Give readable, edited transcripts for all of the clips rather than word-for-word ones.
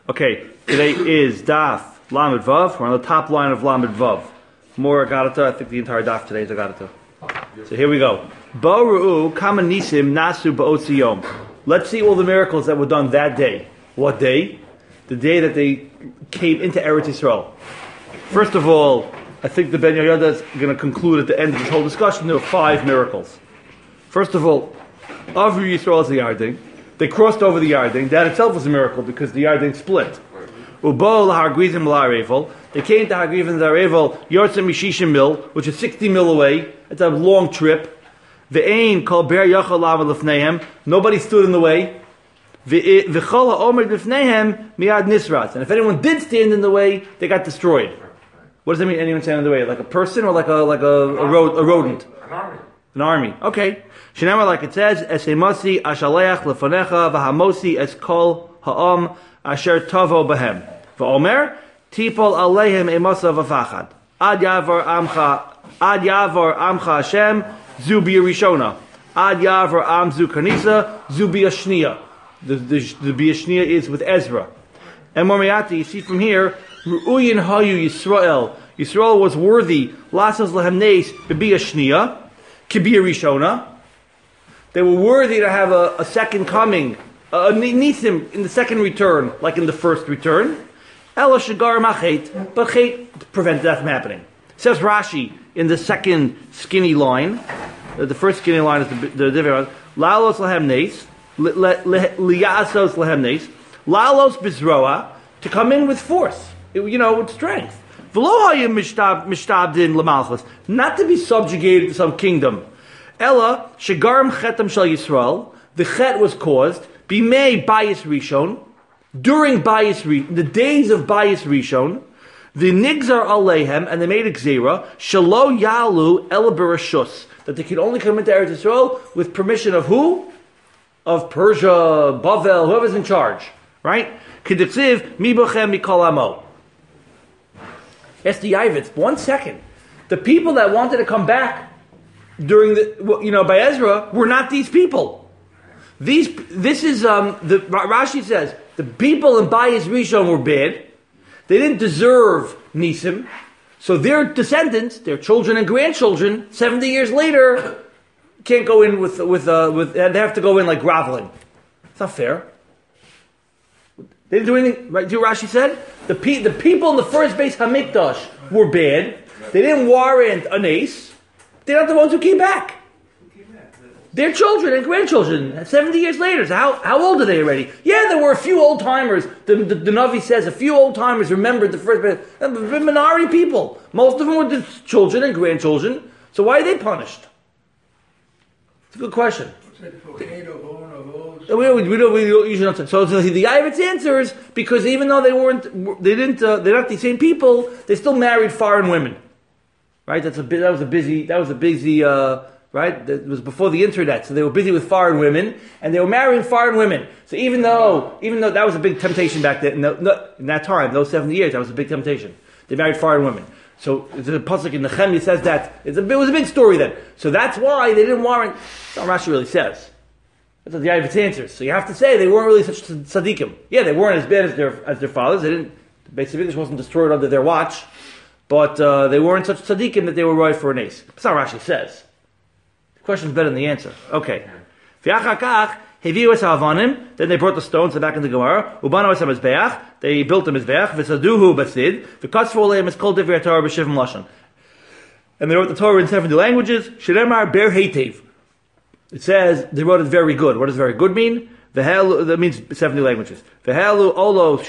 Okay, today is Daf Lamed Vav. We're on the top line of Lamed Vav. More Agadata. I think the entire Daf today is Agadata. So here we go. Bo'ru'u kama nisim nasu ba'otzi yom. Let's see all the miracles that were done that day. What day? The day that they came into Eretz Yisrael. First of all, I think the Ben Yehoyada is going to conclude at the end of this whole discussion there were 5 miracles. First of all, Avru Yisrael is the Yarden. They crossed over the Yarden. That itself was a miracle because the Yarden split. Ubo lahargrizim la'arevel. They came to Hargrizim la'arevel, Yortzim Mishishim Mil, which is 60 mil away. It's a long trip. Ve'ein kol ber yachal lava lefneihem. Nobody stood in the way. V'chol ha'omer lefneihem miad nisrat. And if anyone did stand in the way, they got destroyed. What does that mean? Anyone stand in the way? Like a person or like a rodent? An army. An army. Okay. Shenema, like it says, Esemasi ashaleach lefanecha v'hamosi es kol ha'om asher tavo bahem. V'omer tipol alehem emasa v'fachad. Ad yavor amcha Hashem zu b'yerishona. Ad yavor am zu kanisa zu b'yashniya. The b'yashniya is with Ezra. And Mormiati, you see from here, Ru'uyin hayu Yisrael. Yisrael was worthy. Lasas lehem neis b'yashniya. Kibir they were worthy to have a second coming, a nisim in the second return, like in the first return. Ela shagar machet, but chet prevented that from happening. Says Rashi in the second skinny line. The first skinny line is the different. Lalos lahem neis, liyasos lahem neis, lalos bizroa, to come in with force, with strength. Not to be subjugated to some kingdom. Ella shegarm chetam shel Yisrael. The chet was caused bimei bayis rishon, during the days of bayis rishon. The nigzar aleihem, and they made a gzera shelo yalu ela bereshus, that they could only come into Eretz Yisrael with permission of who? Of Persia, Bavel, whoever's in charge, right? Kediksiv mi bochem mikol amo. Yes, the Yavitz. 1 second. The people that wanted to come back during by Ezra were not these people. This is Rashi says the people in Bayis Rishon were bad. They didn't deserve Nisim, so their descendants, their children and grandchildren, 70 years later, can't go in with they have to go in like groveling. It's not fair. They didn't do anything, right? Do Rashi said? The people in the first base Hamikdash were bad. They didn't warrant an ace. They're not the ones who came back. Their children and grandchildren, 70 years later. So how old are they already? Yeah, there were a few old timers. The Navi says a few old timers remembered the first base. Minority people. Most of them were the children and grandchildren. So why are they punished? It's a good question. We usually don't say. So the Yavitz answers because even though they're not the same people, they still married foreign women, right? That was a busy, right? That was before the internet, so they were busy with foreign women and they were marrying foreign women. So even though that was a big temptation back then, in that time, those 70 years, that was a big temptation. They married foreign women. So the pasuk in Nehemiah says that it was a big story then. So that's why they didn't warrant. That's what Rashi really says. That's what the Yavitz answers. So you have to say they weren't really such tzaddikim. Yeah, they weren't as bad as their fathers. They didn't. The Beis Hamikdash wasn't destroyed under their watch, but they weren't such tzaddikim that they were right for an ace. That's how Rashi says. The question's better than the answer. Okay. Then they brought the stones back into Gemara. They built the mizbeach. And they wrote the Torah in 70 languages. It says they wrote it very good. What does very good mean? That means 70 languages. They did all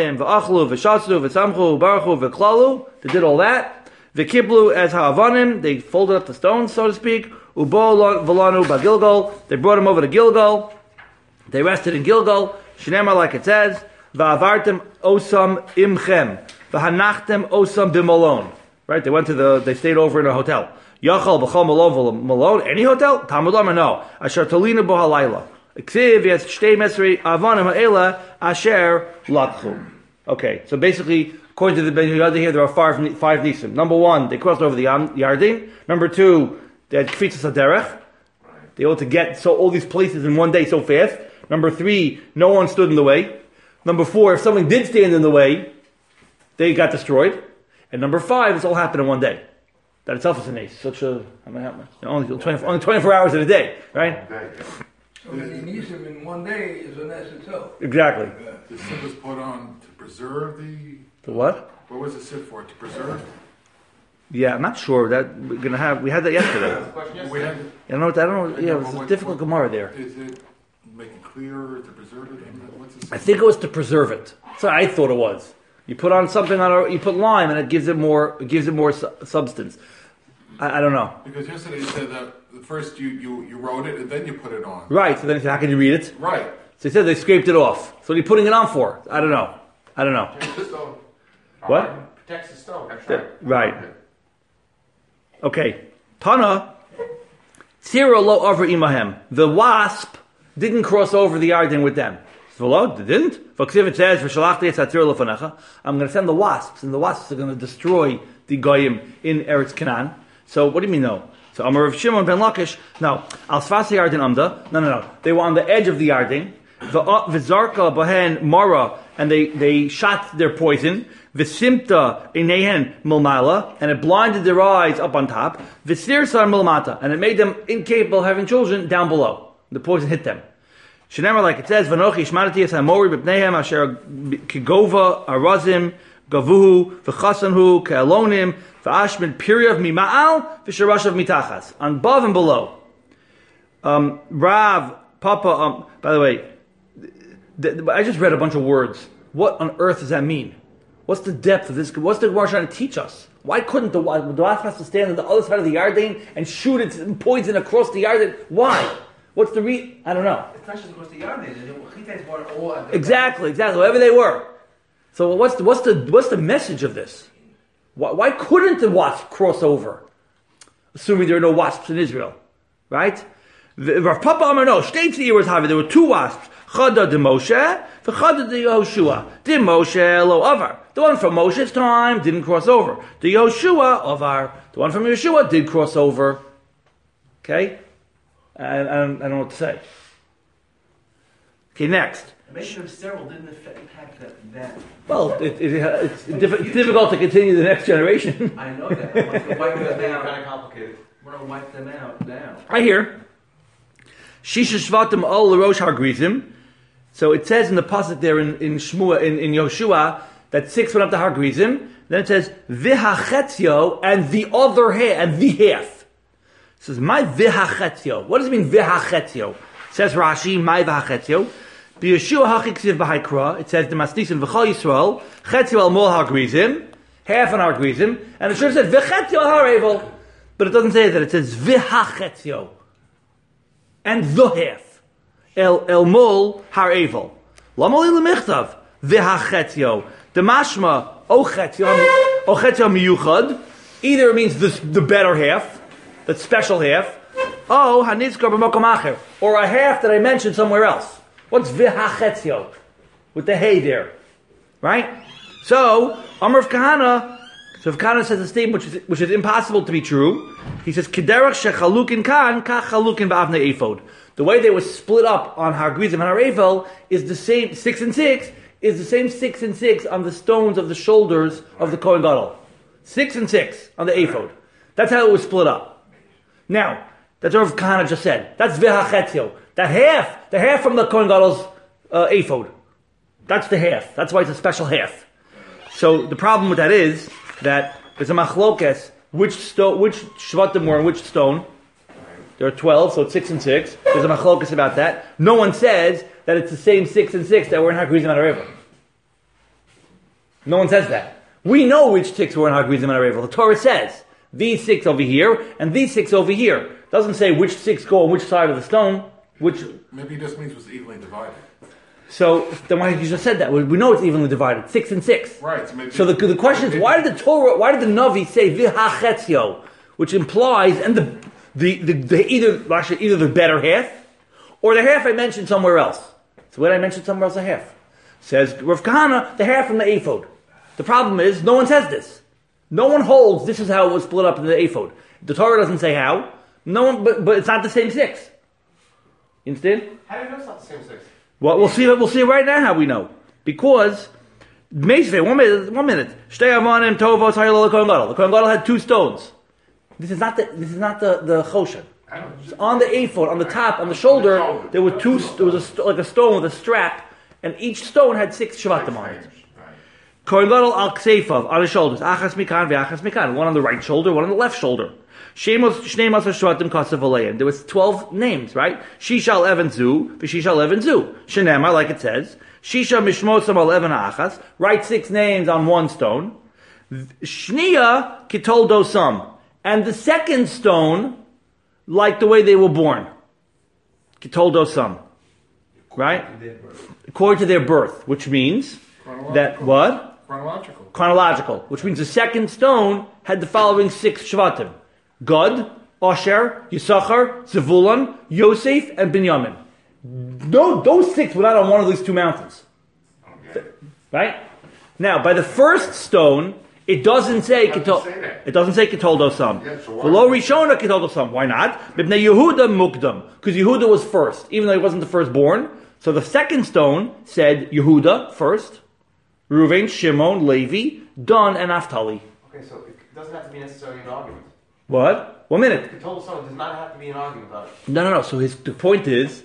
that. V'kiblu as ha'avanim, they folded up the stones, so to speak. Ubo v'lanu ba'Gilgal, they brought him over to Gilgal. They rested in Gilgal. Shnema, like it says, va'avartem osam imchem, v'hanachtem osam b'malon. Right? They stayed over in a hotel. Yachal b'chol malon, any hotel? Talmud Amar, no. Asher tolinu bo halayla. Ksiv yes shtei mesri avanim ha'ela asher lakchu. Okay, so basically, according to the Ben Yehoyada here, there are five nisim. Number 1, they crossed over the Yarden. Number 2, they had kfitzas haderech. They able to get all these places in one day so fast. Number 3, no one stood in the way. Number 4, if something did stand in the way, they got destroyed. And number 5, this all happened in one day. That itself is a nace. Only 24 hours in a day, right? So the Nisim in one day is a nest itself. Exactly. The sit was put on to preserve The what? What was the sit for? To preserve? Yeah, I'm not sure that we're gonna have. We had that yesterday. We had, I don't know. Yeah, it was a difficult Gemara there. is it make it clear to preserve it? What's the I think it was to preserve it. So I thought it was. You put on something you put lime, and it gives it more. It gives it more substance. I don't know. Because yesterday you said that first you wrote it and then you put it on. Right. So then he said, "How can you read it?" Right. So he said they scraped it off. So what are you putting it on for? I don't know. What? Protects the stone. Right. Okay. Tana. Tzira lo over imahem. The wasp didn't cross over the Yarden with them. So it didn't. It says, I'm going to send the wasps, and the wasps are going to destroy the Goyim in Eretz Canaan. So what do you mean no? So Amar of Shimon ben Lakish, no. Al Sfasi Yarden Amda. No. They were on the edge of the Yarden. V'zarka bahen mara, and they shot their poison. V'simta inehen milmala, and it blinded their eyes up on top. V'sirsa milmata, and it made them incapable of having children down below. The poison hit them. Shenemar, like it says, Vanochi shmarati es hamori b'pneihem asher kigova arazim gavuhu v'chasanhu ke'alonim v'ashmin piryav mima'al v'sharashav mitachas, on above and below. Rav, Papa, by the way, I just read a bunch of words. What on earth does that mean? What's the depth of this? What's the Gemara trying to teach us? Why couldn't the wasp has to stand on the other side of the Yarden and shoot its poison across the Yarden? Why? What's the I don't know. It's not just across the Yarden. Exactly, wherever they were. So what's the message of this? Why couldn't the wasp cross over? Assuming there are no wasps in Israel, right? Rav Papa Amar no. States the years have there were 2 wasps. Chada de Moshe, v'chada de Yehoshua. De Moshe lo avar. The one from Moshe's time didn't cross over. The Yehoshua avar. The one from Yeshua did cross over. Okay? I don't know what to say. Okay, next. Making them sterile didn't impact that. Well, it's difficult to continue the next generation. I know that. I want to wipe them out. Kind of complicated. We're going to wipe them out now. I hear. Shisha Shvatim Ol L'Rosh Har-Grizim. So it says in the pasuk there in Shmuel, in Yoshua, that 6 went up to Har-Grizim. Then it says V'hachetzio, and the other half, and the half. It says my V'hachetzio. What does it mean V'hachetzio? Says Rashi, my V'hachetzio. B'Yeshua hachiksiv b'haikra. It says the Masnisin V'chol Yisrael Chetzio al Mol Har-Grizim, half on Har-Grizim, and it should have said V'chetzio al Har-Evel, but it doesn't say that. It says V'hachetzio, and the half. El Mol Har-Evel. Lamoli l'michtav V'hachetzio. The mashma Ochetzio miyuchad. Either it means the better half, the special half. Hanizkar b'makom acher, or a half that I mentioned somewhere else. What's V'hachetzio? With the hay there. Right? So, Amar of Kahana, so if Kahana says a statement which is impossible to be true, he says, Kederach shechalukin kan, kach chalukin ba'avnei ephod. The way they were split up on Har-Grizim and Har-Evel is the same, 6 and 6, is the same 6 and 6 on the stones of the shoulders of the Kohen Gadol. 6 and 6 on the ephod. That's how it was split up. Now, that's what Kahana just said. That's V'hachetzio. The half from the Kohen Gadol's ephod. That's the half. That's why it's a special half. So the problem with that is that there's a machlokes, which shvatim were on which stone. There are 12, so it's 6 and 6. There's a machlokes about that. No one says that it's the same 6 and 6 that were in Har-Grizim and Har-Evel. No one says that. We know which 6 were in Har-Grizim and Har-Evel. The Torah says these 6 over here and these 6 over here. It doesn't say which 6 go on which side of the stone. Maybe it just means it was evenly divided. So then why did you just said that? We know it's evenly divided, 6 and 6. Right. So the question is, why did the Navi say V'hachetzio, which implies either the better half or the half I mentioned somewhere else. So when I mentioned somewhere else, a half. Says Rav Kahana, the half from the ephod. The problem is no one says this. No one holds this is how it was split up in the ephod. The Torah doesn't say how. No one, but it's not the same 6. You understand? How do you know it's not the same 6? Well, we'll see right now how we know. Because, one minute. Shtei avanim tovos hayel Kohen Gadol. The Kohen Gadol had 2 stones. This is not the choshen. On the ephod, on the top, on the shoulder, there were 2. There was like a stone with a strap, and each stone had 6 shvatim on it. Kohen Gadol al kseifav, on his shoulders. Achas mikan ve'achas mikan. One on the right shoulder, one on the left shoulder. Shneim asar shvatim kasav aleim. There was 12 names, right? Shishal even zu, v'shishal even zu. Shenemar, like it says. Shisha mishmosam al even achas. Write 6 names on 1 stone. Shnia kitol dosam. And the second stone, like the way they were born. Kitol dosam. Right? According to their birth. Which means that what? Chronological. Which means the second stone had the following 6 shvatim. Gad, Asher, Yisachar, Zevulun, Yosef, and Binyamin. No, those 6 were not on one of these 2 mountains. Okay. Right? Now, by the first stone, it doesn't say Kitol Dosam. V'lo Rishona Kitol Dosam. Why not? Mipnei Yehuda Mukdam. Because Yehuda was first, even though he wasn't the firstborn. So the second stone said Yehuda first. Reuven, Shimon, Levi, Dan, and Naphtali. Okay, so it doesn't have to be necessarily an argument. What? 1 minute. The total sum does not have to be an argument about it. No. So the point is,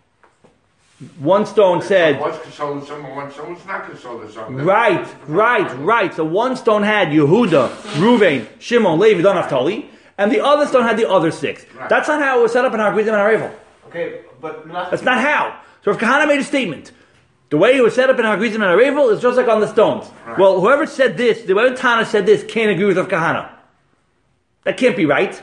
one stone said... One's consoled the sum, and one stone's not consoled the sum. Right. So one stone had Yehuda, Reuven, Shimon, Levi, Dan, Naphtali, and the other stone had the other 6. Right. That's not how it was set up in Har Gerizim and Har Eivel. Okay, but... That's not how. So if Kahana made a statement, the way it was set up in Har Gerizim and Har Eivel is just like on the stones. Right. Well, whoever said this, whoever Tana said this, can't agree with Rav Kahana. That can't be right.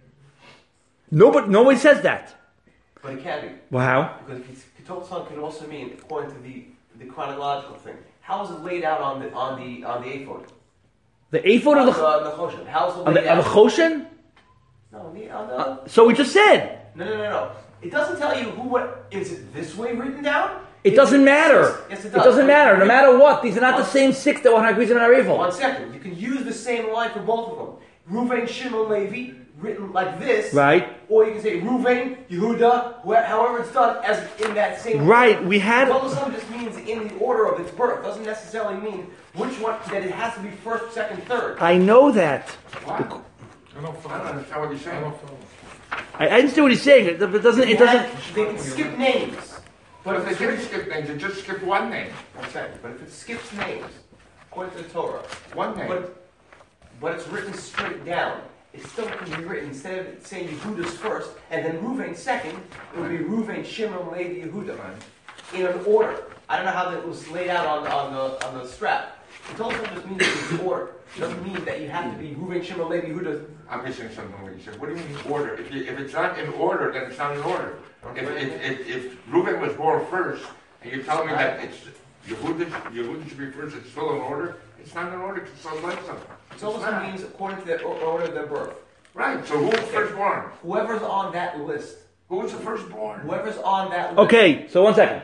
Nobody says that. But it can be. Well, how? Because total sum could also mean, according to the chronological thing, how is it laid out on the ephod? The ephod or the choshen? How is it on laid the out? choshen? No, on the... So we just said. No. It doesn't tell you what is it this way written down? It doesn't matter. Yes, it It does. doesn't matter. No matter what, these are not the same 6 that were on Har Gerizim and Har Eivel. 1 second. You can use the same line for both of them. Reuven, Shimon, Levi, written like this. Right. Or you can say Reuven, Yehuda, however it's done, as in that same Right. order. We had. Total sum just means in the order of its birth. Doesn't necessarily mean which one, that it has to be first, second, third. I know that. What? I don't understand what you're saying. I understand what he's saying. It doesn't. It doesn't. They can skip names. But if they didn't skip names, they just skipped one name. 1 second. But if it skips names, according to the Torah, One name. but it's written straight down, it still can be written, instead of saying Yehuda's first, and then Reuven second, it would be Reuven, Shimon, Levi, Yehuda. In an order. I don't know how that was laid out on the strap. It also just means it's in order. It doesn't mean that you have to be Reuven, Shimon, Levi, Yehuda. I'm missing something what you said. What do you mean order? If it's not in order, then it's not in order. If Reuven was born first, and you're telling me that it's Yehuda should be first, it's still in order, it's not in order because it's so like something. It also means according to the order of their birth. Right, so who was firstborn? Whoever's on that list. Who was the firstborn? Whoever's on that list. Okay. So 1 second.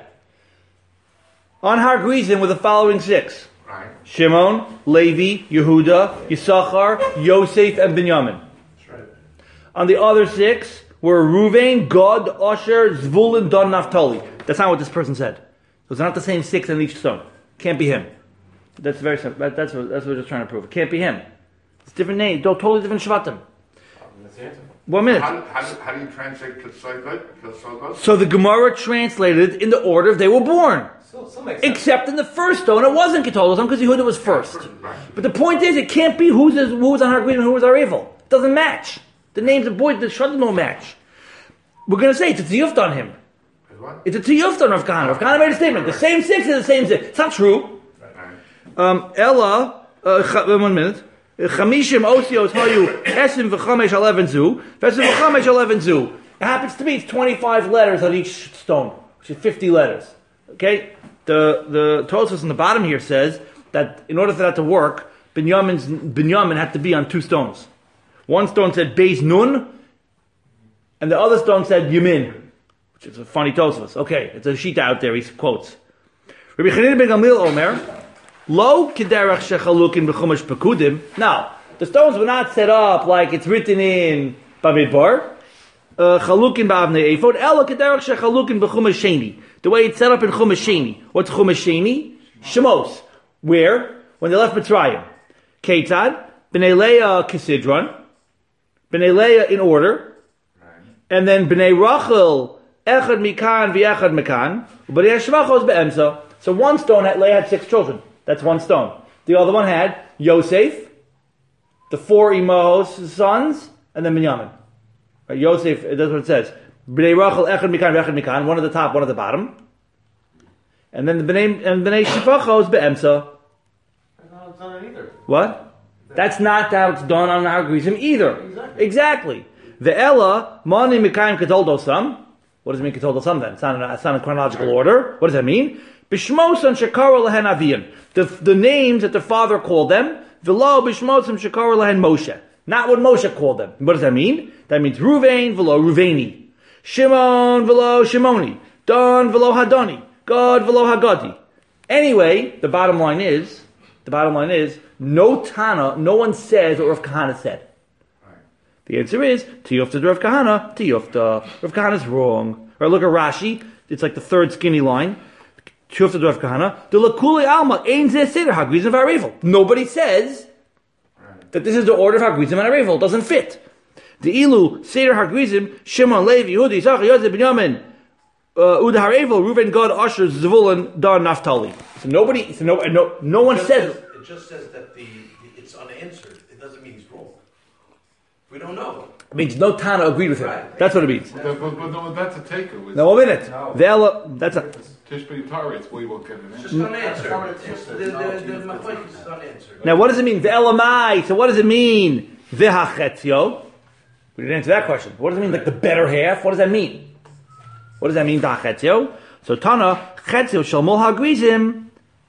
On Har Gerizim were the following 6: Right. Shimon, Levi, Yehuda, Yisachar, Yosef, and Binyamin. That's right. On the other 6 were Reuven, Gad, Asher, Zvulun, Dan, Naphtali. That's not what this person said. Those are not the same 6 in each stone. Can't be him. That's very simple. That's what we're just trying to prove. It can't be him. It's different names. Totally different shvatim. That's the answer. How 1 minute. do you translate Kitsogot? So the Gemara translated in the order they were born. Still makes sense. Except in the first stone, it wasn't Ketol because Yehuda was first. Right. But the point is, it can't be who was on Har Gerizim and who was Har Eivel. It doesn't match. The names of boys, the shvatim don't match. We're going to say it's a tiyufta on him. What? It's a tiyufta on Rav Kahana. Rav Kahana made a statement. The same 6 is the same 6. It's not true. Ella, 1 minute. Chamishim osios hayu esim v'chamesh eleven zu, v'esim v'chamesh eleven zu. It happens to be it's 25 letters on each stone, which is 50 letters. Okay, the Tosfos on the bottom here says that in order for that to work, Binyamin had to be on 2 stones. One stone said Beis Nun, and the other stone said Yamin, which is a funny Tosfos. Okay, it's a sheet out there. He quotes. Rabbi Chanina ben Gamliel Omer. Lo kederach shechalukin b'chumash pekudim. Now, the stones were not set up like it's written in Bamidbar. Chalukin ba'avnei ephod. Elo kederach shechalukin b'chumash sheni. The way it's set up in Chumash Sheni. What's Chumash Sheni? Shemos. Where? When they left Mitzrayim. Ketzad, Bnei Leah Kisidron, Bnei Leah in order, and then Bnei Rachel, Echad Mikan v'Echad Mikan, Bnei Shvachos be'emsa. So one stone, Leah had 6 children. That's one stone. The other one had Yosef, the 4 Imahos sons, and then Binyamin. Right, Yosef, that's what it says. Bnei Rachel, Echad Mikan v'Echad Mikan, one at the top, one at the bottom. And then the Bnei Shvachos be'emsa. That's not how it's done either. What? That's not how it's done on Har Gerizim either. Exactly. The Ella, Mani Mikayim Ketol Dosam. What does it mean Ketol Dosam then? It's not in chronological order. What does that mean? Bishmosan Shekara Lehen Avian. The names that the father called them. V'lo Bishmosam Shekara Lehen Moshe. Not what Moshe called them. What does that mean? That means Ruvain V'lo Ruveni. Shimon V'lo Shimoni. Don V'lo Hadoni. God V'lo Hagadi. Anyway, the bottom line is, no Tana, no one says what Rav Kahana said. The answer is, Tiyufta Rav Kahana, Tiyufta. Rav Kahana's wrong. Or look at Rashi, it's like the third skinny line. Tiyufta Rav Kahana, the Lakuli Alma, Ein Zeh Seder HaGrizim v'Harevel. Nobody says that this is the order of HaGrizim and Harevel. It doesn't fit. The Ilu, Seder HaGrizim, Shimon, Levi, Yehudi, Yisachar, Yosef, Binyamin, Uda Harevel, Reuven, Gad, Asher, Zvulun, Dan, Naphtali. So no one says. It just says that it's unanswered. It doesn't mean he's wrong. We don't know. It means no Tana agreed with him. Right. That's what it means. But no, that's a taker. Now, 1 minute. That's a... Tishbei Tari, it's we will get an It's answer. just unanswered. The Machlokes is unanswered. Now, what does it mean? Ve'elamai. So what does it mean? Ve'hachetzio. We didn't answer that question. What does it mean, like the better half? What does that mean? What does that mean, Ve'hachetzio? So Tana, chetzio shalmol hagrizim,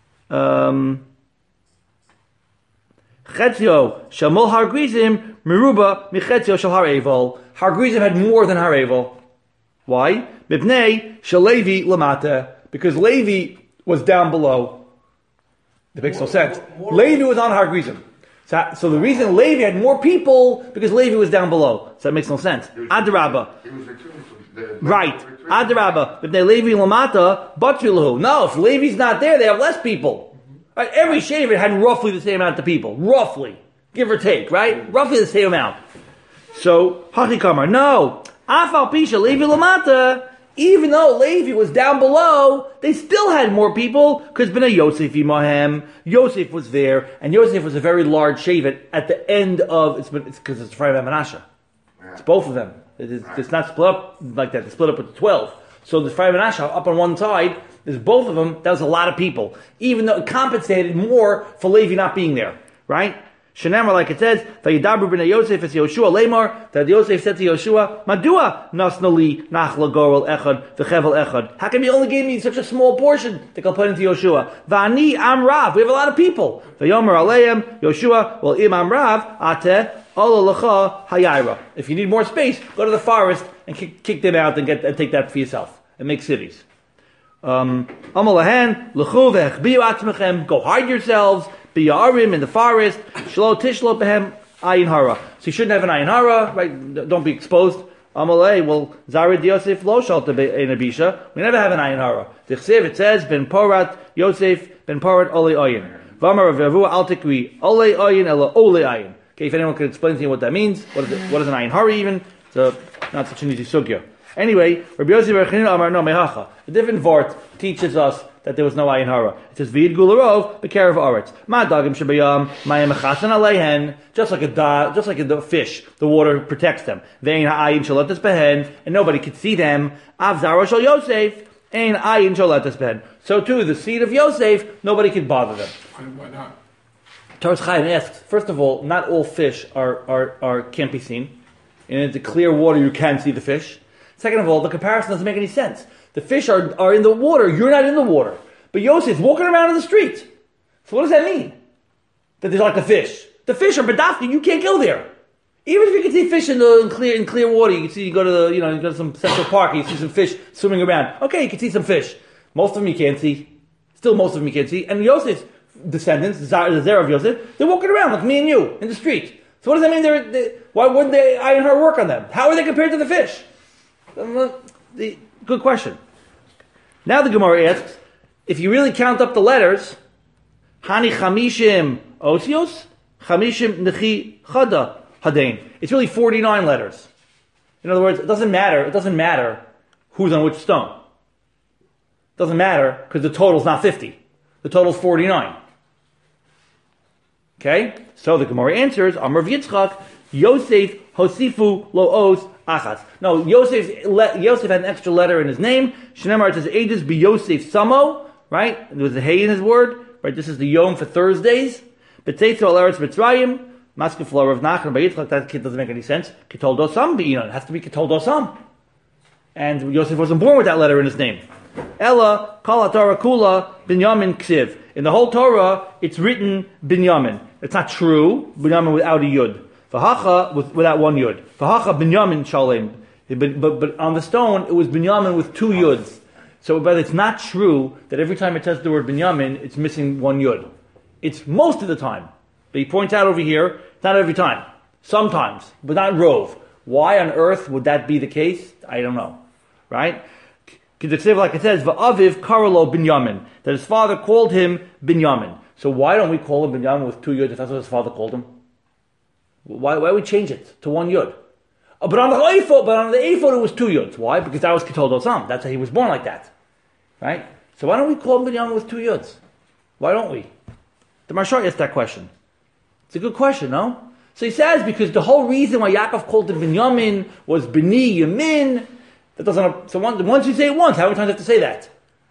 chetzio shalmol hagrizim, meruba michetzio shal harevel. Hagrizim had more than harevel. Why? Mipnei shalevi lamata. Because Levi was down below. That makes no sense. Levi was on Hagrizim. So the reason Levi had more people, because Levi was down below. So that makes no sense. Adrabah. Right. Adrabah. If they Levi lamata, batfilahu. No, if Levi's not there, they have less people. Right? Every shaver had roughly the same amount of people. Roughly. Give or take, right? Roughly the same amount. So, Hachikamar. No. Afal pisha Levi lamata. Even though Levi was down below, they still had more people, because Bnei Yosef Imahem, Yosef was there, and Yosef was a very large Shevet at the end of, it's because it's Ephraim and Manasseh. It's both of them. It's not split up like that, it's split up with 12. So the Ephraim and Manasseh up on one side, there's both of them, that was a lot of people. Even though it compensated more for Levi not being there, right? Shenamar, like it says, Vayidabru b'nei Yosef es Yoshua Lemar, that Yosef said to Yoshua, Madua nasnali nachla gorel echad v'chevel echad. How come you only gave me such a small portion that I'll put into Yoshua? V'ani am Rav, we have a lot of people. V'yomer aleim, Yoshua, well im am Rav, ate, ola lecha hayira. If you need more space, go to the forest and kick them out and take that for yourself and make cities. Amalahan, lechu v'echbiu atzmechem, go hide yourselves, Biyarim in the forest, shlo tishlo behem ayin hara. So you shouldn't have an ayin hara, right? Don't be exposed. Amalei, well, Zarid Yosef lo shalta be'enabisha. We never have an ayin hara. Tichsev, it says, ben porat Yosef, ben porat ole ayin. Vamar v'avu al tikri, ole ayin ela ole ayin. Okay, if anyone could explain to me what that means, what is an ayin hara even? It's not such an easy sugya. Anyway, Rabbi Yosef Bar Chanina Amar no mehacha. A different vart teaches us that there was no ayin hara. It says vid gularov b'kerev aretz. Ma dagim shebayam mayim mechasan aleihen. Just like a fish, the water protects them. Vein ha'ayin shalotas behen, and nobody could see them. Av zaro shal Yosef, ein ayin shalotas behen. So too, the seed of Yosef, nobody could bother them. Why not? Taras Chaim asks, first of all, not all fish are can't be seen. In the clear water, you can see the fish. Second of all, the comparison doesn't make any sense. The fish are in the water, you're not in the water. But Yosef's walking around in the street. So what does that mean? That there's like a fish. The fish are bedafki, you can't go there. Even if you can see fish in clear water, you go to some Central Park, you see some fish swimming around. Okay, you can see some fish. Most of them you can't see. Still most of them you can't see. And Yosef's descendants, the Zerah of Yosef, they're walking around like me and you in the street. So what does that mean? Why wouldn't they iron her work on them? How are they compared to the fish? Good question. Now the Gemara asks, if you really count up the letters, Hani chamishim osios, chamishim nechi chada hadain. It's really 49 letters. In other words, it doesn't matter who's on which stone. It doesn't matter because the total's not 50. The total's 49. Okay? So the Gemara answers, Amar Yitzchak, Yosef Hosifu Lo'os Achas. No, Yosef had an extra letter in his name. Shnemar, it says, Edis be Yosef Samo, right? There was a hay in his word, right? This is the Yom for Thursdays. B'tzeitzo al Eretz Mitzrayim, Maskef Lo Rav Nachman by Yitzchak, that kid doesn't make any sense. Kitol Dosam B'inon, it has to be Kitol Dosam. And Yosef wasn't born with that letter in his name. Ella, Kal HaTorah Kula, Binyamin Ksiv. In the whole Torah, it's written Binyamin. It's not true, Binyamin without a Yud. Vahacha without one Yud. Vahacha Binyamin Shalem. But on the stone, it was Binyamin with two Yuds. But it's not true that every time it says the word Binyamin, it's missing one Yud. It's most of the time. But he points out over here, not every time. Sometimes, but not Rove. Why on earth would that be the case? I don't know. Right? Like it says, Va'aviv Karalo Binyamin. That his father called him Binyamin. So why don't we call him Binyamin with two Yud if that's what his father called him? Why we change it to one Yud? But on the ephod it was two Yuds. Why? Because that was Kitol Dosam. That's how he was born like that. Right? So why don't we call him Binyamin with two Yuds? Why don't we? The Marshal asked that question. It's a good question, no? So he says, because the whole reason why Yaakov called it Binyamin was Bini Yamin. That doesn't. So once you say it once, how many times do you have to say that?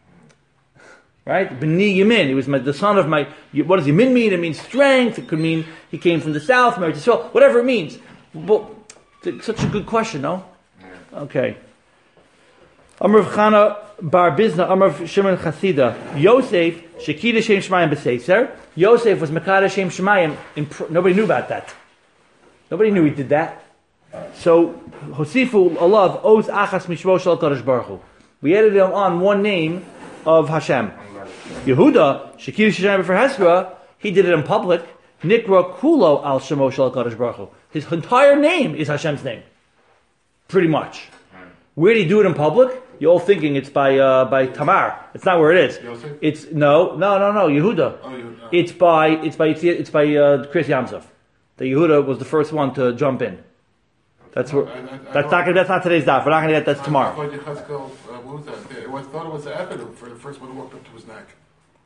Right? B'ni Yamin. He was the son of my. What does Yamin mean? It means strength. It could mean he came from the south, married to Israel. Whatever it means. But it's such a good question, no? Okay. Amar Chana Bar Bizna, Amar Shimon Chasida, Yosef Shekida Shem Shemayim B'Seiser. Yosef was Mekada Shem Shemayim. Nobody knew about that. Nobody knew he did that. So Hosifu Alav Oz Achas Mishmo Shel Kadosh Baruch Hu. We added him on one name of Hashem. Yehuda Shekir Shem for Hesra. He did it in public. Nikra Kulo Al Shemo Shel Kadosh Baruch Hu. His entire name is Hashem's name, pretty much. Where did he do it in public? You're all thinking it's by Tamar. It's not where it is. Yosef? It's no Yehuda. Oh, Yehuda. It's by Chris Yamsov. The Yehuda was the first one to jump in. That's where. That's not today's daf. We're not going to get that's tomorrow. What was that? I thought it was the Epid for the first one who walked up to his neck.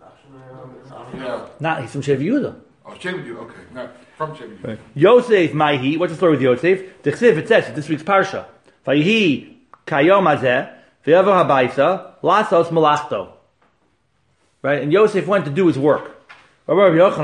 Yeah. Not he's from Shev Yehuda. Oh, Shev okay. No, from Shev Right. Yosef Maihi. What's the story with Yosef? The Chsiv, it says this week's parsha. Vayhi kayom hazeh v'yavo habayisa lasos malachto. Right, and Yosef went to do his work. Yosef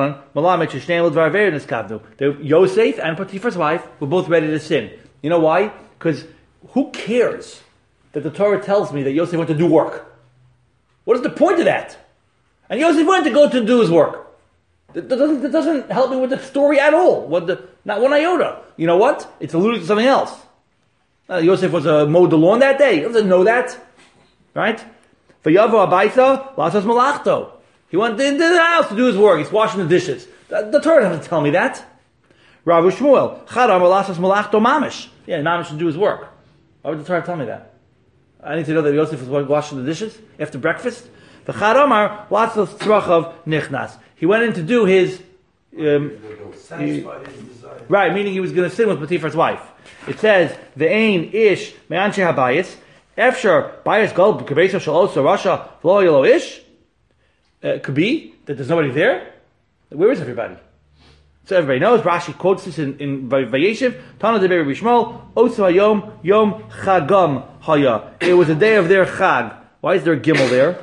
and Potiphar's wife were both ready to sin. You know why? Because who cares that the Torah tells me that Yosef went to do work? What is the point of that? And Yosef went to go to do his work. That doesn't help me with the story at all. Not one iota. You know what? It's alluding to something else. Yosef was mowed the lawn that day. He doesn't know that. Right? V'yavo abayisa lasas malachto. He went into the house to do his work. He's washing the dishes. The Torah doesn't tell me that. Rav Shmuel, Chadam lasas malachto mamish. Yeah, mamish should do his work. Why would the Torah tell me that? I need to know that Yosef was washing the dishes after breakfast. The Chadamar lasas tzrachav nichnas. He went in to do his. Satisfy his desire. Right, meaning he was going to sin with Potiphar's wife. It says, "Ve'ein ish me'anshe habayis efshar bayis gol b'kabeisa shel osa rasha v'lo yelo ish." It could be that there's nobody there. Where is everybody? So everybody knows. Rashi quotes this in Vayeshev. Tana de Be'er Bishmol Osa Hayom Yom Chagam Haya. It was a day of their Chag. Why is there a gimel there?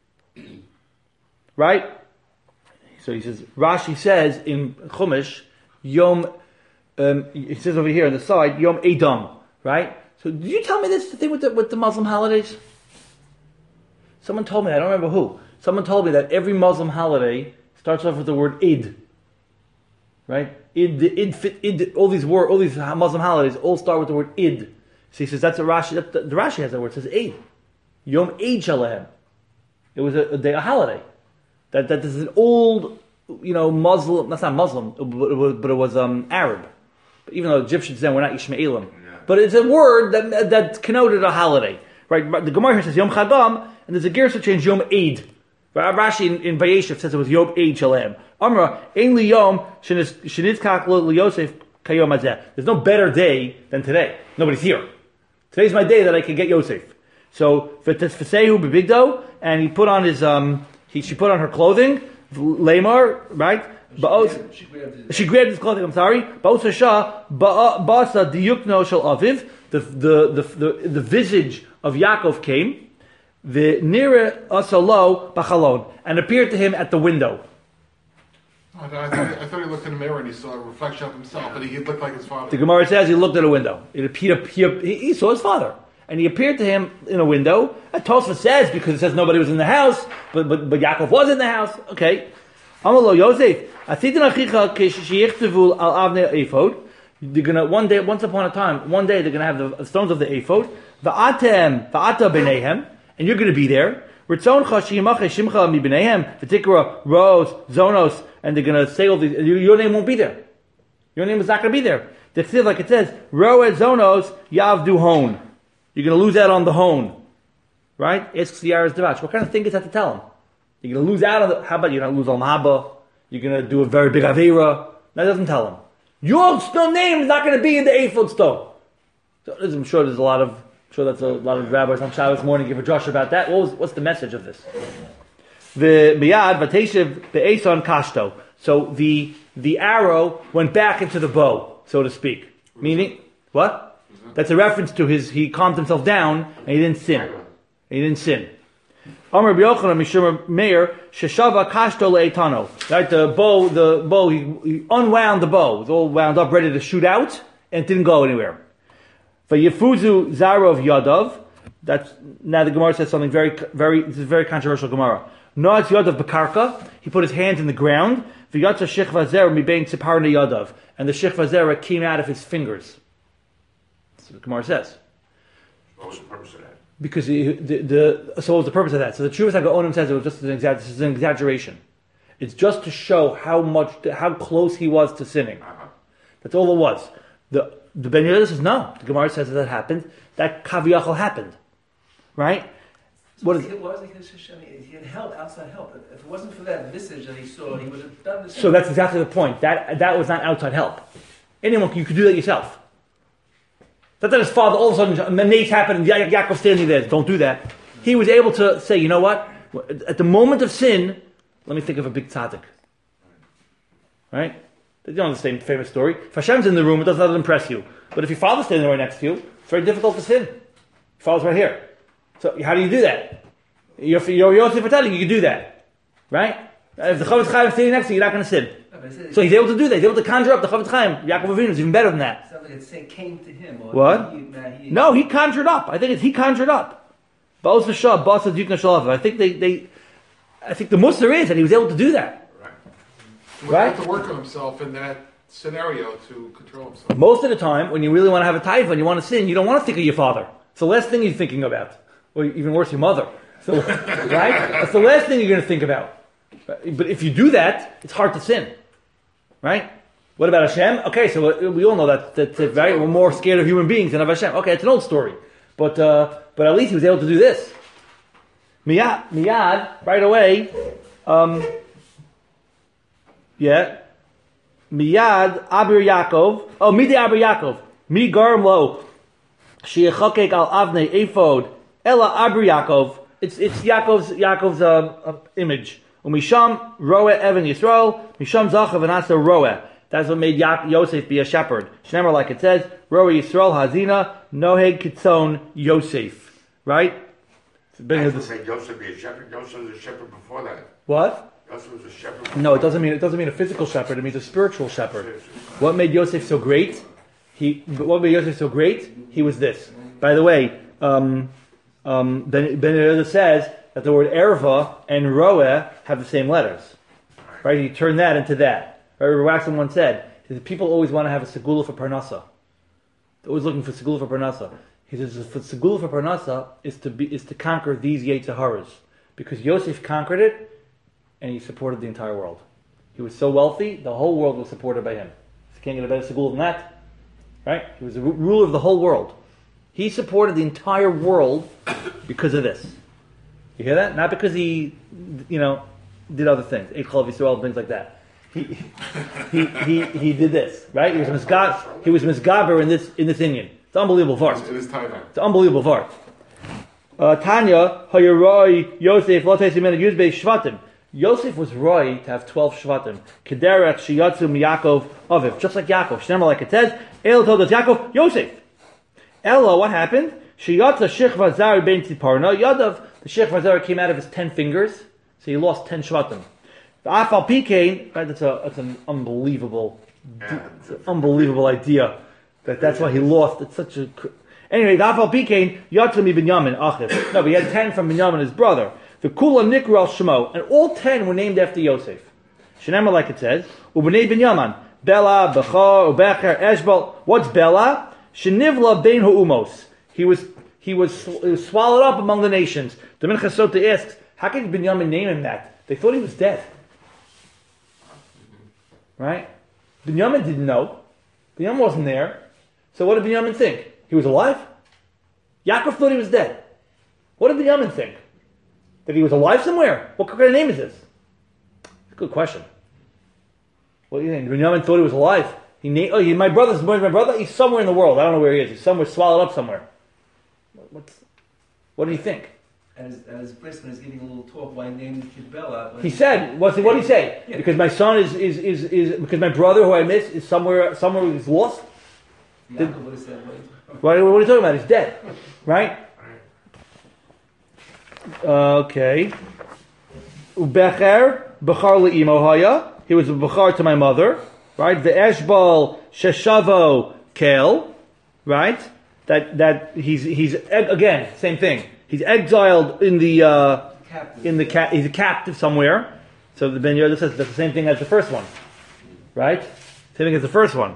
Right. So he says. Rashi says in Chumash Yom. He says over here on the side Yom Edom. Right. So did you tell me this thing with the Muslim holidays? Someone told me. I don't remember who. Someone told me that every Muslim holiday starts off with the word Id. Right? Id, all these Muslim holidays all start with the word Id. So he says that's a Rashi, the Rashi has that word, it says Eid. Yom Eid Shalahem. It was a holiday. That this is an old, Muslim, that's not Muslim, but it was Arab. Even though Egyptians then were not Ishmaelim. Yeah. But it's a word that connoted a holiday. Right? The Gemara here says Yom Chagam, and there's a gersa change Yom Eid. Rashi in Vayeshev says it was Yom Eid Shalem. Amra, Ein Li Yom Shenitzkach Lo Yosef Kayom Hazeh. There's no better day than today. Nobody's here. Today's my day that I can get Yosef. So V'Tesfasehu B'Bigdo, and he put on his she put on her clothing, Lamar, right? She grabbed his clothing. I'm sorry. Ba'os Hashah Ba'asa Diyukno Shel Aviv. The visage of Yaakov came. The Nira Asalo Bachalon, and appeared to him at the window. I thought he looked in the mirror and he saw a reflection of himself, but he looked like his father. The Gemara says he looked at a window. He saw his father, and he appeared to him in a window. And Tosfos says because it says nobody was in the house, but Yaakov was in the house. Okay, Amalo Yosef, Asitin Achicha Keshiyichtavu Al Avnei Ephod. They're gonna once upon a time, one day they're gonna have the stones of the ephod. Va'ata b'neihem, and you're gonna be there. Ritzoncha sheyimachei shimcha mi b'neihem v'tikra Ros Zonos, and they're gonna say all these. Your name won't be there. Your name is not gonna be there. Like it says, Roed Zonos Yavdu Hon. You're gonna lose out on the hon, right? Asks the Yaris Devach. What kind of thing is that to tell him? You're gonna lose out on the. How about you're gonna lose on Haba? You're gonna do a very big avera. That doesn't tell him. Your stone name is not going to be in the ephod stone. So I'm sure there's a lot of rabbis on Shabbos morning give a drush about that. What's the message of this? The miyad vateshiv be'eson kashto. So the arrow went back into the bow, so to speak. Meaning what? That's a reference to he calmed himself down and he didn't sin. Amar B'Yochanan Mishum Meir Sheshava Kashto Le'etano. Right, the bow. He unwound the bow. It was all wound up, ready to shoot out, and it didn't go anywhere. Vayefuzu Zarov Yadav. Now the Gemara says something very, very. This is a very controversial Gemara. Noaz Yadav Bekarka. He put his hands in the ground. V'yatza Shechva Zera Mibein Tziparne Yadav, and the Shechva Zera came out of his fingers. That's what the Gemara says. What was the purpose of that? Because so what was the purpose of that? So the Chuvas HaGaonim says it was just this is an exaggeration. It's just to show how close he was to sinning. That's all it was. The Ben Yehuda says no. The Gemara says that happened. That Kaviyachal happened, right? What is it? He had help, outside help. If it wasn't for that visage that he saw, he would have done this. So that's exactly the point. That was not outside help. Anyone, you could do that yourself. Not that his father all of a sudden, a nace happened and Yaakov standing there. Don't do that. He was able to say, you know what? At the moment of sin, let me think of a big tzaddik. Right? You know the same famous story. If Hashem's in the room, it doesn't impress you. But if your father's standing right next to you, it's very difficult to sin. Your father's right here. So how do you do that? You're Yosef Atali, you can do that. Right? If the Chavetz Chaim is standing next to you, you're not going to sin. So he's able to do that. He's able to conjure up the Chavetz Chaim. Yaakov Avinu is even better than that. Sounds like it came to him. Or what? No, he conjured up. I think he conjured up. I think the Musar is that he was able to do that. He would have to work on himself in that scenario to control himself. Most of the time, when you really want to have a taiva and you want to sin, you don't want to think of your father. It's the last thing you're thinking about. Or even worse, your mother. So, right? That's the last thing you're going to think about. But if you do that, it's hard to sin. Right? What about Hashem? Okay, so we all know that right? We're more scared of human beings than of Hashem. Okay, it's an old story. But at least he was able to do this. Miyad, right away, Miyad, Abir Yaakov, Midi Abir Yaakov, Mi Garm Lo, Sheyechakek Al Avnei Ephod, Ella Abir Yaakov, it's Yaakov's image. Umisham Roe Evan Yisrael, Misham Zachav Anasa Roe. That's what made Yosef be a shepherd. Shnemer, like it says, Roe Yisrael Hazina, Noheg Kitzon Yosef. Right? That's what made Yosef be a shepherd. Yosef was a shepherd before that. What? Yosef was a shepherd. No, it doesn't mean a physical shepherd. It means a spiritual shepherd. What made Yosef so great? He was this. By the way, Ben Yehuda says that the word erva and roeh have the same letters. Right? He turned that into that. Right? Waxman once said, people always want to have a segula for parnasa. They're always looking for segula for parnasa. He says, the segula for parnasa is to conquer these Yetzaharas. Because Yosef conquered it, and he supported the entire world. He was so wealthy, the whole world was supported by him. You can't get a better segula than that. Right? He was the ruler of the whole world. He supported the entire world because of this. You hear that? Not because he, did other things, ate Chalav Yisrael, things like that. He did this, right? He was misgaber in this Inyan. It's an unbelievable vart. It is tied up. It's an unbelievable vart. Tanya, Hayaroi Yosef Lotes Yimena Yuzbe Shvatim. Yosef was right to have 12 Shvatim. Kederech Shiyatzu Miyakov Aviv. Just like Yaakov. Shnemer, like it says, El told us Yaakov, Yosef. Ella, what happened? Shiyatza Shechva Zari Ben Tziparna. Yadav, the Shechva Zari came out of his 10 fingers, so he lost 10 Shvatim. The Afal Pikain, right, that's an unbelievable idea. That's why he lost. It's such a... Anyway, the Afal Pikain, Yatzumi Binyamin, Achiv. No, but he had 10 from Binyamin, his brother. The Kula Nikru al Shemo, and all 10 were named after Yosef. Shenema, like it says, Ubnei Binyamin, Bela, Bechor, Ubecher, Eshbal. What's Bela? Shenivla Bein Ha'umos. He was swallowed up among the nations. The Mincha Sota asks, how could Binyamin name him that? They thought he was dead. Right? Binyamin didn't know. Binyamin wasn't there. So what did Binyamin think? He was alive? Yaakov thought he was dead. What did Binyamin think? That he was alive somewhere? What kind of name is this? It's a good question. What do you think? Binyamin thought he was alive. My brother. He's somewhere in the world. I don't know where he is. He's somewhere swallowed up somewhere. What do you think? As Brisman is giving a little talk, why name the kid Bella? He said, what did he say? Yeah. Because my son is because my brother who I miss is somewhere he's lost? Yaakov would have said, what are you talking about? He's dead. Right? Okay. Ubecher, Bechar le'imo haya. He was a Bechar to my mother. Right? The Eshbal Sheshavo Kel. Right? That he's again, same thing. He's exiled in the he's a captive somewhere. So the Ben Yehuda says that's the same thing as the first one, right? Same thing as the first one.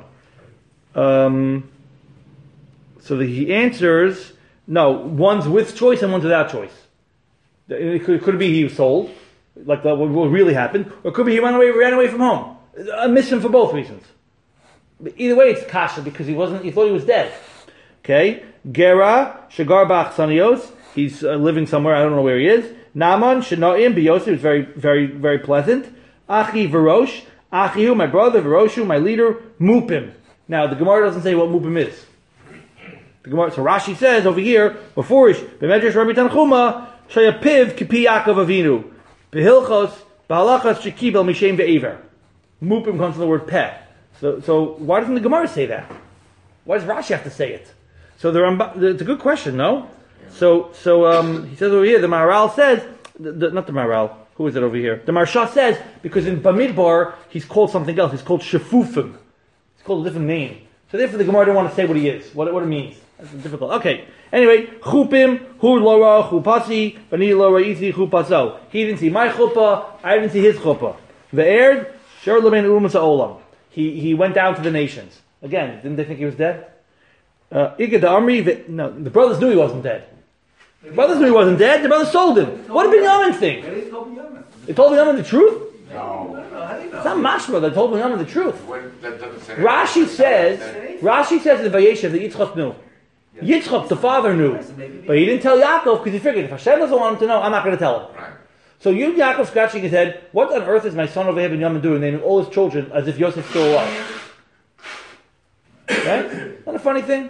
So he answers, no, one's with choice and one's without choice. It could be he was sold, like what really happened, or it could be he ran away from home. I miss him for both reasons. But either way, it's kasha because he thought he was dead. Okay, Gera Shagar Bach Sanios. He's living somewhere. I don't know where he is. Naaman Shenoim B'Yosef was very, very, very pleasant. Achi Verosh Achihu, my brother Veroshu, my leader Mupim. Now the Gemara doesn't say what Mupim is. The Gemara, so Rashi says over here, beforish B'Medrash Rabbi Tanchuma Shayapiv Kipi Yaakov Avinu Behilchos B'Halachas Shekibel Mishem Ve'Ever. Mupim comes from the word peh. So why doesn't the Gemara say that? Why does Rashi have to say it? So it's a good question, no? So he says over here, the Maharal says, not the Maharal, who is it over here? The Maharsha says, because in Bamidbar, he's called something else, he's called Shefufim. He's called a different name. So therefore the Gemara don't want to say what he is, what it means. That's difficult. Okay, anyway, Chupim, Hu Lora, Chupasi, Bani Lora Isi, Chupaso. He didn't see my chuppah, I didn't see his chuppah. The Erd, Sher Lebein Urumas Olam. He went down to the nations. Again, didn't they think he was dead? No, the brothers knew he wasn't dead. The brothers knew he wasn't dead. The brothers sold him. What did Binyamin think? They told Binyamin the truth? No. It's not mashma. They told Binyamin the truth. That doesn't say Rashi says in Vayeshev that Yitzchak knew. Yitzchak, the father, knew. But he didn't tell Yaakov because he figured if Hashem doesn't want him to know, I'm not going to tell him. Right. So Yaakov scratching his head, what on earth is my son over here Binyamin doing, naming all his children as if Yosef's still alive? Right? Isn't that a funny thing?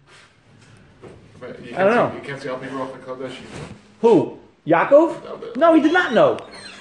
I don't know. You can't say Al Piruach and Kodesh. Who? Yaakov? No, he did not know.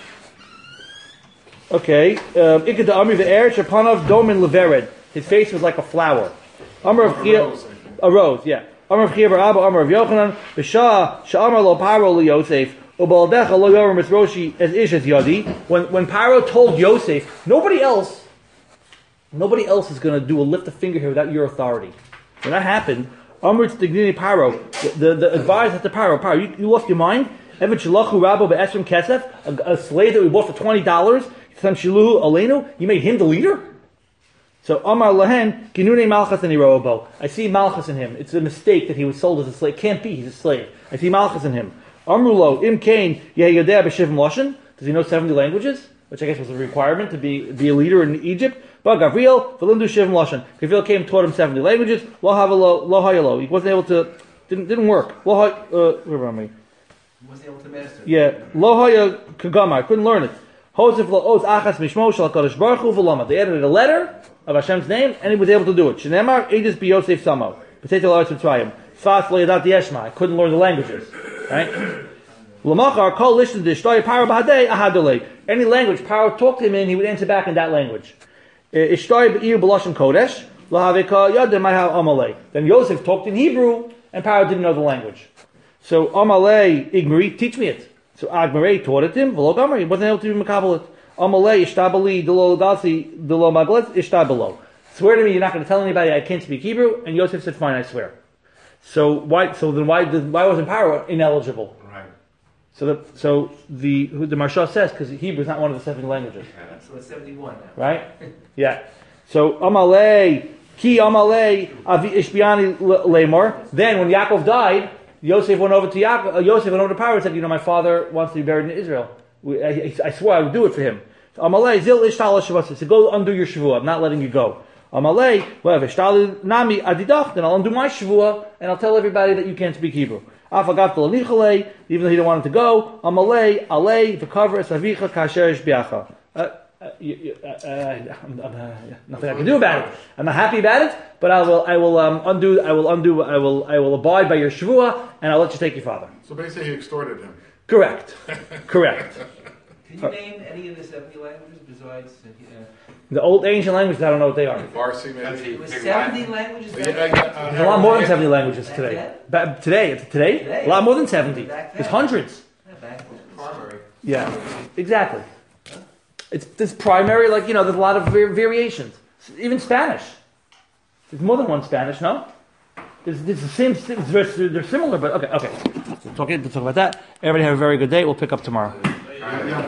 Okay. Ikad Amri ve'er shapanav domin levered. His face was like a flower. Amr of a rose, yeah. Amr of Chia bar Abba, Amr of Yochanan, B'shah sha'amar lo Paro li Yosef, u'baldecha lo yoram es roshi as ish as yadi. When Paro told Yosef, nobody else is going to do a lift a finger here without your authority. When that happened, Amr Stignini Paro, the advisor to Paro, you lost your mind? Evan Shilachu Rabo Be'esrim Kesef, a slave that we bought for $20, Sam Shiluhu Aleinu, you made him the leader? So Amar Lahen, Kinune Malchus and Yerobo. I see Malchus in him. It's a mistake that he was sold as a slave. Can't be, he's a slave. I see Malchus in him. Amrulo, Im Kain, Yehudeh B'Shivim Lashon. Does he know 70 languages? Which I guess was a requirement to be a leader in Egypt. But Gavriel, Valindu Shivim Lashon. Gavriel came and taught him 70 languages. Lo Havalo, Lo Hayalo. He wasn't able to, didn't work. Where am I? He wasn't able to master it. Yeah, lo haya kagama. I couldn't learn it. Hosef lo oz achas mishmo shel Hakadosh Baruch Hu v'lama. They added a letter of Hashem's name, and he was able to do it. Shneimar edus bi Yosef samo. Potato l'arts mitzrayim. Fas lo yadat yeshma. I couldn't learn the languages. Right? L'machar kol lishna d'ishtoi paro b'hadei ahadolei. Any language Paro talked to him in, he would answer back in that language. Ishtoi b'ir b'lashon kodesh. L'haveka yadim might have amalei. Then Yosef talked in Hebrew, and Paro didn't know the language. So Amalei Igmari, teach me it. So Agmarei taught it to him. V'lo gamar, he wasn't able to makabel it. Amalei ishtabali delo dasi delo maglet ishtabelo. Swear to me, you're not going to tell anybody I can't speak Hebrew. And Yosef said, "Fine, I swear." So why? So then why wasn't Paro ineligible? Right. So the Maharsha says because Hebrew is not one of the 70 languages. So it's 71 now. Right? Yeah. So Amalei ki Amalei avi ishbiani lemor. Then when Yaakov died, Yosef went over to Paro and said, "My father wants to be buried in Israel. I swore I would do it for him." So Amalei zil ishtal shavasa. So go undo your shavua. I'm not letting you go. Amalei, well, if nami adidach, then I'll undo my shavua and I'll tell everybody that you can't speak Hebrew. Afagav nichalei, even though he didn't want him to go. Amalei alei v'kaver esavicha kasher ishbiacha. Nothing I can do about it. I'm not happy about it, but I will abide by your shvua, and I'll let you take your father. So basically, he extorted him. Correct. Can you name any of the 70 languages besides? The old ancient languages, I don't know what they are. Farsi, That's maybe. It was 70 languages back then? There's a lot more than 70 languages today. Today? A lot more than 70. There's hundreds. Yeah, back then. Primary. Yeah, exactly. It's this primary, there's a lot of variations. Even Spanish. There's more than one Spanish, no? There's the same, they're similar, but okay. We'll talk about that. Everybody have a very good day. We'll pick up tomorrow.